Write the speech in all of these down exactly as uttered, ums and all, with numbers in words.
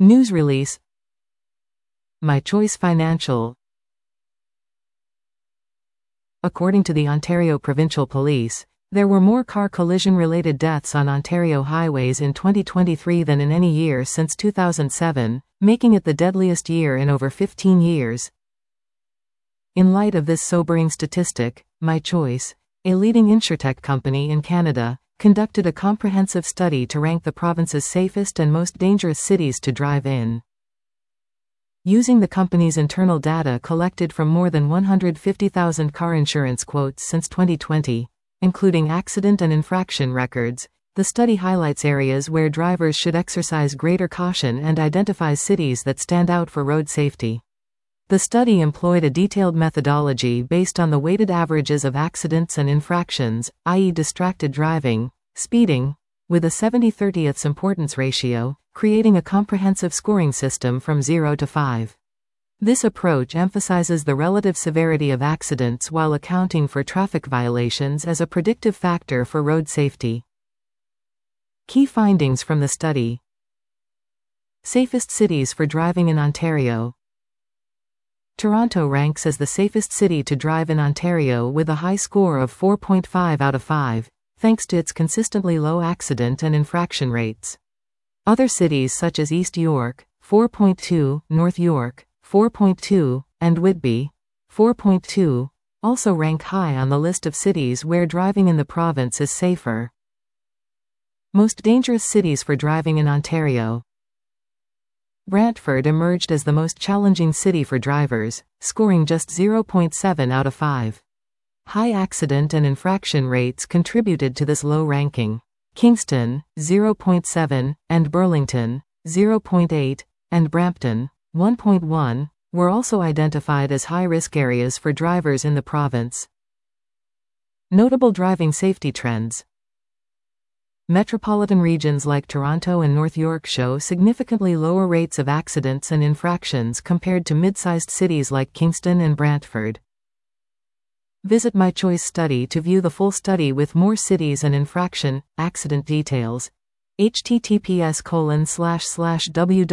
News release. My Choice Financial. According to the Ontario Provincial Police, there were more car collision-related deaths on Ontario highways in twenty twenty-three than in any year since two thousand seven, making it the deadliest year in over fifteen years. In light of this sobering statistic, My Choice, a leading insurtech company in Canada, conducted a comprehensive study to rank the province's safest and most dangerous cities to drive in. Using the company's internal data collected from more than one hundred fifty thousand car insurance quotes since twenty twenty, including accident and infraction records, the study highlights areas where drivers should exercise greater caution and identifies cities that stand out for road safety. The study employed a detailed methodology based on the weighted averages of accidents and infractions, that is distracted driving, speeding, with a seventy thirtieths importance ratio, creating a comprehensive scoring system from zero to five. This approach emphasizes the relative severity of accidents while accounting for traffic violations as a predictive factor for road safety. Key findings from the study. Safest cities for driving in Ontario. Toronto ranks as the safest city to drive in Ontario with a high score of four point five out of five, thanks to its consistently low accident and infraction rates. Other cities such as East York, four point two, North York, four point two, and Whitby, four point two, also rank high on the list of cities where driving in the province is safer. Most dangerous cities for driving in Ontario. Brantford emerged as the most challenging city for drivers, scoring just zero point seven out of five. High accident and infraction rates contributed to this low ranking. Kingston, zero point seven, and Burlington, zero point eight, and Brampton, one point one, were also identified as high-risk areas for drivers in the province. Notable driving safety trends. Metropolitan regions like Toronto and North York show significantly lower rates of accidents and infractions compared to mid-sized cities like Kingston and Brantford. Visit My Choice Study to view the full study with more cities and infraction, accident details. https colon slash slash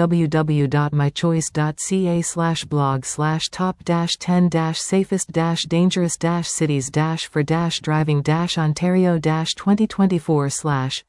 www.mychoice.ca slash blog slash top dash ten dash safest dash dangerous dash cities dash for dash driving dash Ontario dash twenty twenty-four slash.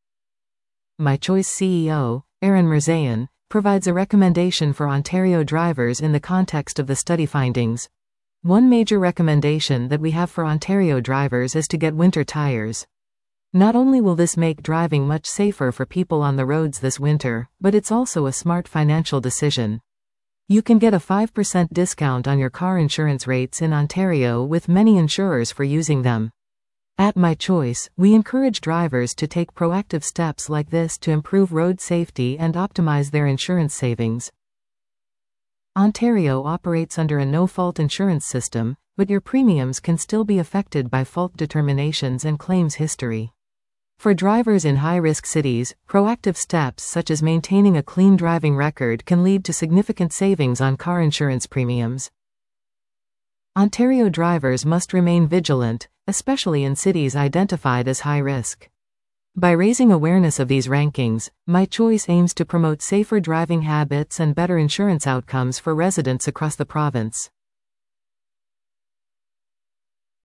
My Choice C E O, Aaron Mirzayan, provides a recommendation for Ontario drivers in the context of the study findings. One major recommendation that we have for Ontario drivers is to get winter tires. Not only will this make driving much safer for people on the roads this winter, but it's also a smart financial decision. You can get a five percent discount on your car insurance rates in Ontario with many insurers for using them. At My Choice, we encourage drivers to take proactive steps like this to improve road safety and optimize their insurance savings. Ontario operates under a no-fault insurance system, but your premiums can still be affected by fault determinations and claims history. For drivers in high-risk cities, proactive steps such as maintaining a clean driving record can lead to significant savings on car insurance premiums. Ontario drivers must remain vigilant, especially in cities identified as high-risk. By raising awareness of these rankings, My Choice aims to promote safer driving habits and better insurance outcomes for residents across the province.